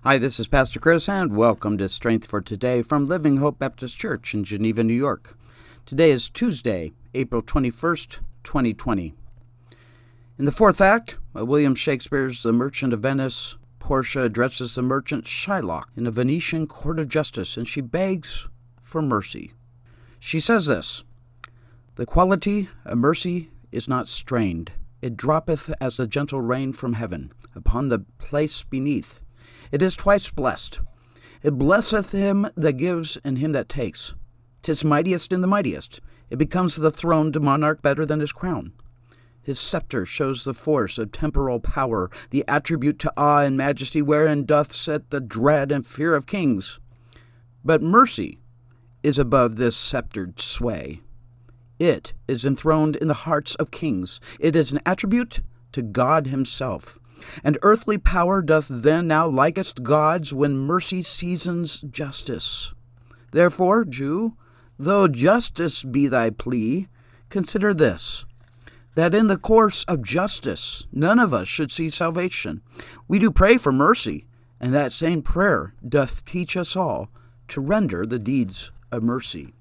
Hi, this is Pastor Chris, and welcome to Strength for Today from Living Hope Baptist Church in Geneva, New York. Today is Tuesday, April 21st, 2020. In the fourth act of William Shakespeare's The Merchant of Venice, Portia addresses the merchant Shylock in a Venetian court of justice, and she begs for mercy. She says this: "The quality of mercy is not strained. It droppeth as the gentle rain from heaven upon the place beneath. It is twice blessed. It blesseth him that gives and him that takes. 'Tis mightiest in the mightiest. It becomes the throned monarch better than his crown. His scepter shows the force of temporal power, the attribute to awe and majesty wherein doth set the dread and fear of kings. But mercy is above this sceptred sway. It is enthroned in the hearts of kings. It is an attribute to God himself. And earthly power doth then now likest God's when mercy seasons justice. Therefore, Jew, though justice be thy plea, consider this, that in the course of justice none of us should see salvation. We do pray for mercy, and that same prayer doth teach us all to render the deeds of mercy."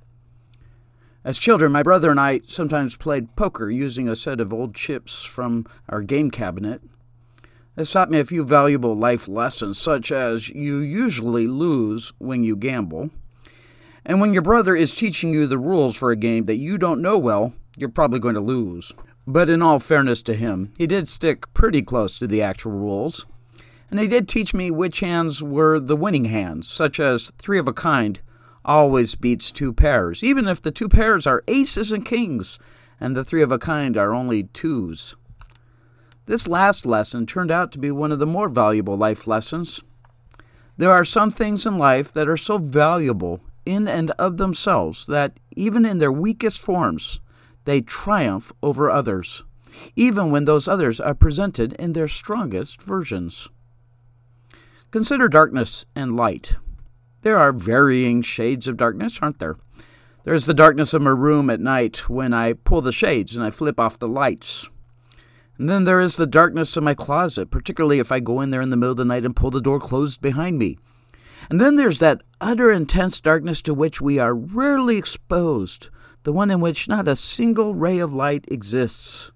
As children, my brother and I sometimes played poker using a set of old chips from our game cabinet. This taught me a few valuable life lessons, such as you usually lose when you gamble, and when your brother is teaching you the rules for a game that you don't know well, you're probably going to lose. But in all fairness to him, he did stick pretty close to the actual rules, and he did teach me which hands were the winning hands, such as three of a kind always beats two pairs, even if the two pairs are aces and kings, and the three of a kind are only twos. This last lesson turned out to be one of the more valuable life lessons. There are some things in life that are so valuable in and of themselves that even in their weakest forms, they triumph over others, even when those others are presented in their strongest versions. Consider darkness and light. There are varying shades of darkness, aren't there? There's the darkness of my room at night when I pull the shades and I flip off the lights. And then there is the darkness of my closet, particularly if I go in there in the middle of the night and pull the door closed behind me. And then there's that utter intense darkness to which we are rarely exposed, the one in which not a single ray of light exists.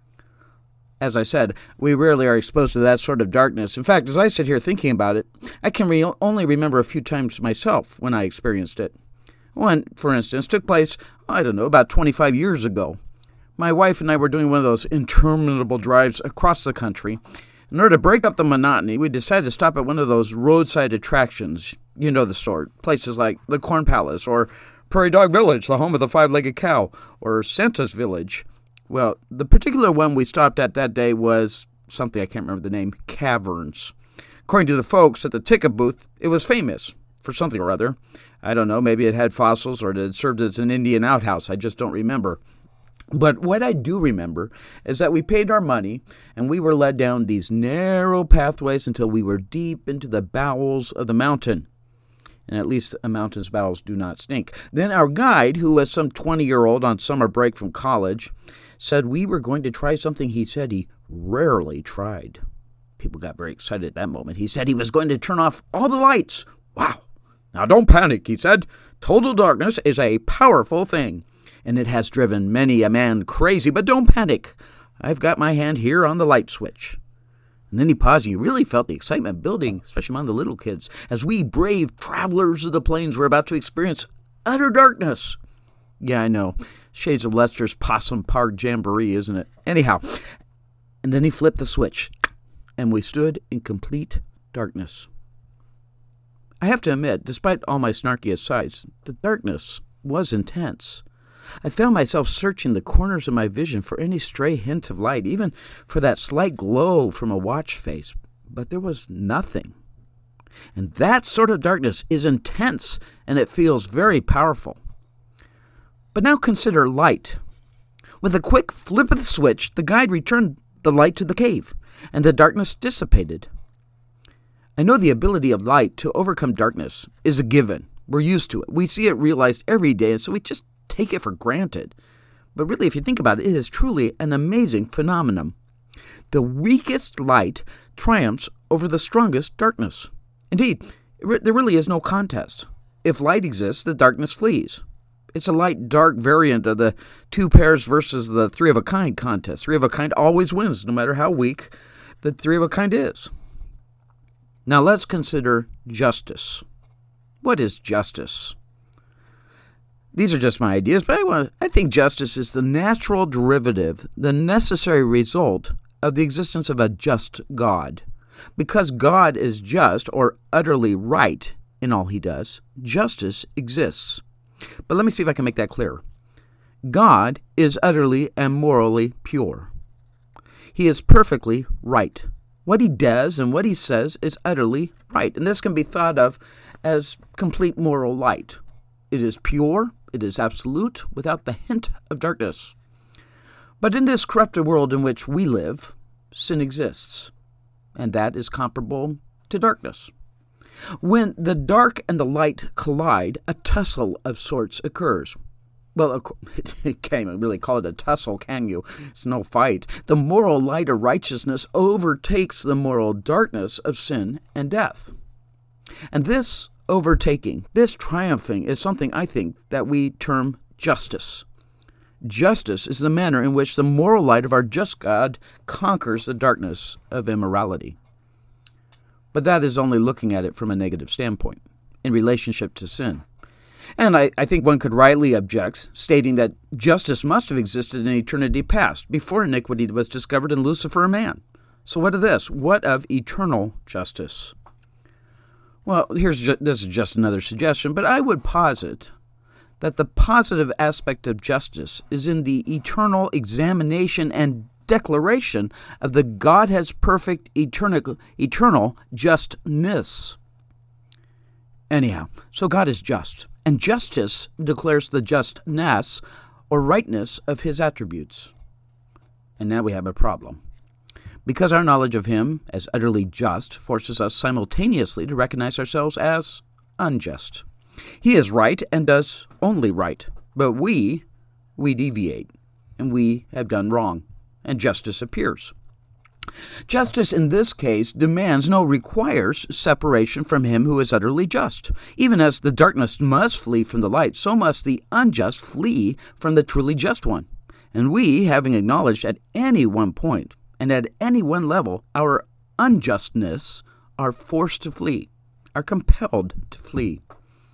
As I said, we rarely are exposed to that sort of darkness. In fact, as I sit here thinking about it, I can only remember a few times myself when I experienced it. One, for instance, took place, about 25 years ago. My wife and I were doing one of those interminable drives across the country. In order to break up the monotony, we decided to stop at one of those roadside attractions. You know the sort. Places like the Corn Palace, or Prairie Dog Village, the home of the five-legged cow, or Santa's Village. Well, the particular one we stopped at that day was something I can't remember the name, Caverns. According to the folks at the ticket booth, it was famous for something or other. I don't know, maybe it had fossils or it had served as an Indian outhouse. I just don't remember. But what I do remember is that we paid our money and we were led down these narrow pathways until we were deep into the bowels of the mountain. And at least a mountain's bowels do not stink. Then our guide, who was some 20-year-old on summer break from college, said we were going to try something he said he rarely tried. People got very excited at that moment. He said he was going to turn off all the lights. Wow. Now don't panic, he said. Total darkness is a powerful thing, and it has driven many a man crazy, but don't panic. I've got my hand here on the light switch. And then he paused, and you really felt the excitement building, especially among the little kids, as we brave travelers of the plains were about to experience utter darkness. Yeah, I know. Shades of Lester's Possum Park Jamboree, isn't it? Anyhow, and then he flipped the switch, and we stood in complete darkness. I have to admit, despite all my snarky asides, the darkness was intense. I found myself searching the corners of my vision for any stray hint of light, even for that slight glow from a watch face, but there was nothing. And that sort of darkness is intense, and it feels very powerful. But now consider light. With a quick flip of the switch, the guide returned the light to the cave, and the darkness dissipated. I know the ability of light to overcome darkness is a given. We're used to it. We see it realized every day, and so we just take it for granted. But really, if you think about it, it is truly an amazing phenomenon. The weakest light triumphs over the strongest darkness. Indeed, there really is no contest. If light exists, the darkness flees. It's a light-dark variant of the two pairs versus the three-of-a-kind contest. Three-of-a-kind always wins, no matter how weak the three-of-a-kind is. Now let's consider justice. What is justice? These are just my ideas, but I think justice is the natural derivative, the necessary result of the existence of a just God. Because God is just or utterly right in all he does, justice exists. But let me see if I can make that clearer. God is utterly and morally pure. He is perfectly right. What he does and what he says is utterly right. And this can be thought of as complete moral light. It is pure, it is absolute, without the hint of darkness. But in this corrupted world in which we live, sin exists, and that is comparable to darkness. When the dark and the light collide, a tussle of sorts occurs. Well, you can't really call it a tussle, can you? It's no fight. The moral light of righteousness overtakes the moral darkness of sin and death. And this overtaking, this triumphing, is something I think that we term justice. Justice is the manner in which the moral light of our just God conquers the darkness of immorality. But that is only looking at it from a negative standpoint, in relationship to sin. And I think one could rightly object, stating that justice must have existed in eternity past, before iniquity was discovered in Lucifer and man. So what of this? What of eternal justice? Well, this is just another suggestion, but I would posit that the positive aspect of justice is in the eternal examination and declaration of the Godhead's perfect eternal justness. Anyhow, so God is just, and justice declares the justness or rightness of his attributes. And now we have a problem. Because our knowledge of him as utterly just forces us simultaneously to recognize ourselves as unjust. He is right and does only right, but we deviate, and we have done wrong, and justice appears. Justice in this case demands, no, requires separation from him who is utterly just. Even as the darkness must flee from the light, so must the unjust flee from the truly just one. And we, having acknowledged at any one point and at any one level our unjustness, are forced to flee, are compelled to flee.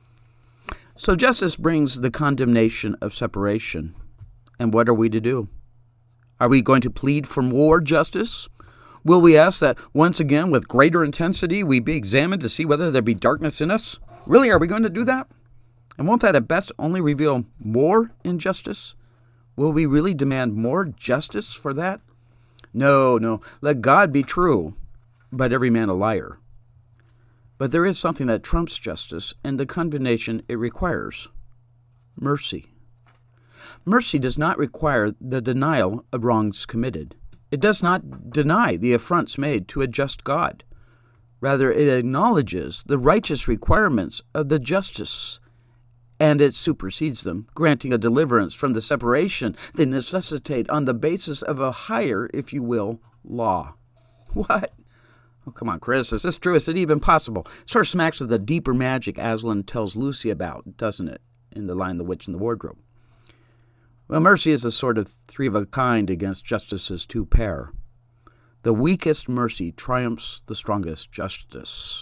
So justice brings the condemnation of separation. And what are we to do? Are we going to plead for more justice? Will we ask that once again, with greater intensity, we be examined to see whether there be darkness in us? Really, are we going to do that? And won't that at best only reveal more injustice? Will we really demand more justice for that? No. Let God be true, but every man a liar. But there is something that trumps justice and the condemnation it requires: mercy. Mercy does not require the denial of wrongs committed. It does not deny the affronts made to a just God. Rather, it acknowledges the righteous requirements of the justice, and it supersedes them, granting a deliverance from the separation they necessitate on the basis of a higher, if you will, law. What? Oh, come on, Chris. Is this true? Is it even possible? Sort of smacks of the deeper magic Aslan tells Lucy about, doesn't it, in The Lion, the Witch, and the Wardrobe? Well, mercy is a sort of three of a kind against justice's two pair. The weakest mercy triumphs the strongest justice.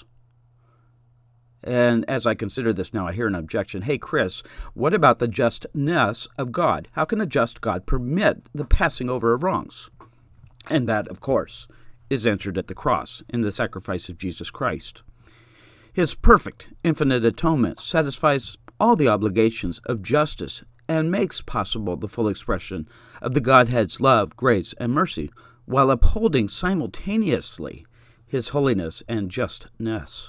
And as I consider this now, I hear an objection. Hey, Chris, what about the justness of God? How can a just God permit the passing over of wrongs? And that, of course, is answered at the cross in the sacrifice of Jesus Christ. His perfect, infinite atonement satisfies all the obligations of justice and makes possible the full expression of the Godhead's love, grace, and mercy, while upholding simultaneously his holiness and justness.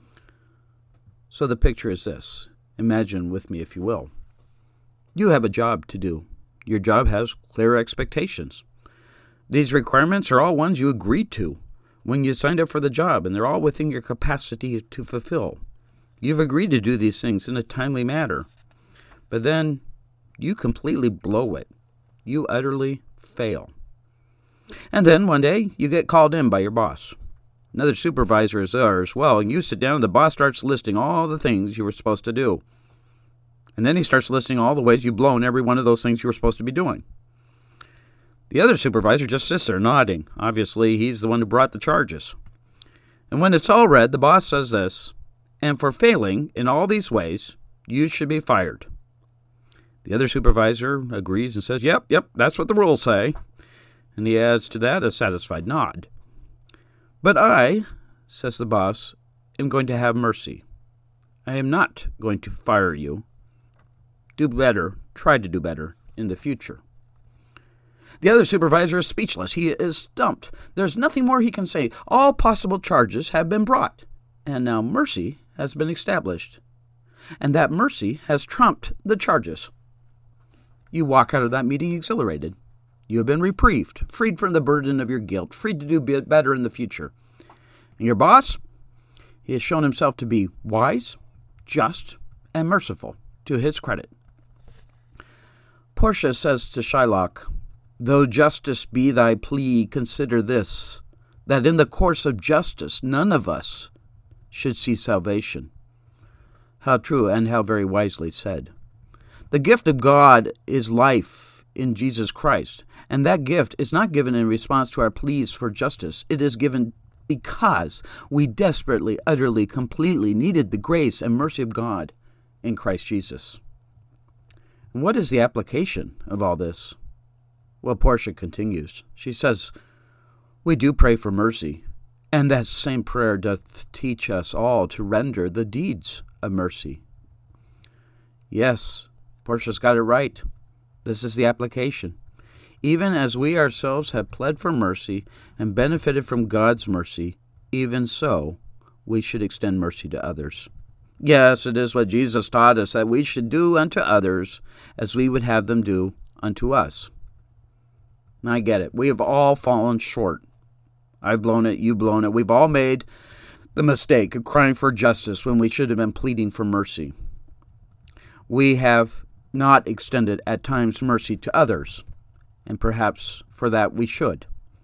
So the picture is this. Imagine with me, if you will. You have a job to do. Your job has clear expectations. These requirements are all ones you agreed to when you signed up for the job, and they're all within your capacity to fulfill. You've agreed to do these things in a timely manner. But then you completely blow it. You utterly fail. And then one day you get called in by your boss. Another supervisor is there as well, and you sit down and the boss starts listing all the things you were supposed to do. And then he starts listing all the ways you've blown every one of those things you were supposed to be doing. The other supervisor just sits there nodding. Obviously, he's the one who brought the charges. And when it's all read, the boss says this, "And for failing in all these ways, you should be fired." The other supervisor agrees and says, Yep, that's what the rules say. And he adds to that a satisfied nod. "But I," says the boss, "am going to have mercy. I am not going to fire you. Do better, try to do better in the future." The other supervisor is speechless. He is stumped. There's nothing more he can say. All possible charges have been brought, and now mercy has been established. And that mercy has trumped the charges. You walk out of that meeting exhilarated. You have been reprieved, freed from the burden of your guilt, freed to do better in the future. And your boss, he has shown himself to be wise, just, and merciful, to his credit. Portia says to Shylock, "Though justice be thy plea, consider this, that in the course of justice none of us should see salvation." How true and how very wisely said. The gift of God is life in Jesus Christ, and that gift is not given in response to our pleas for justice. It is given because we desperately, utterly, completely needed the grace and mercy of God in Christ Jesus. And what is the application of all this? Well, Portia continues. She says, "We do pray for mercy, and that same prayer doth teach us all to render the deeds of mercy." Yes, Portia's got it right. This is the application. Even as we ourselves have pled for mercy and benefited from God's mercy, even so we should extend mercy to others. Yes, it is what Jesus taught us, that we should do unto others as we would have them do unto us. And I get it. We have all fallen short. I've blown it. You've blown it. We've all made the mistake of crying for justice when we should have been pleading for mercy. We have not extended at times mercy to others, and perhaps for that we should.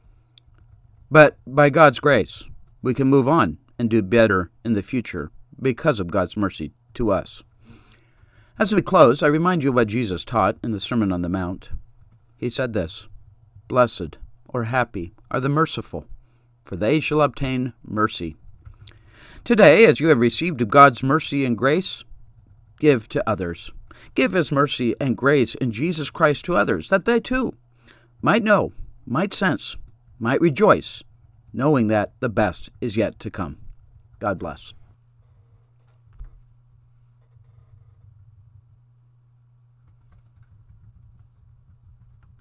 But by God's grace, we can move on and do better in the future because of God's mercy to us. As we close, I remind you of what Jesus taught in the Sermon on the Mount. He said this, "Blessed or happy are the merciful, for they shall obtain mercy." Today, as you have received of God's mercy and grace, give to others. Give His mercy and grace in Jesus Christ to others, that they too might know, might sense, might rejoice, knowing that the best is yet to come. God bless.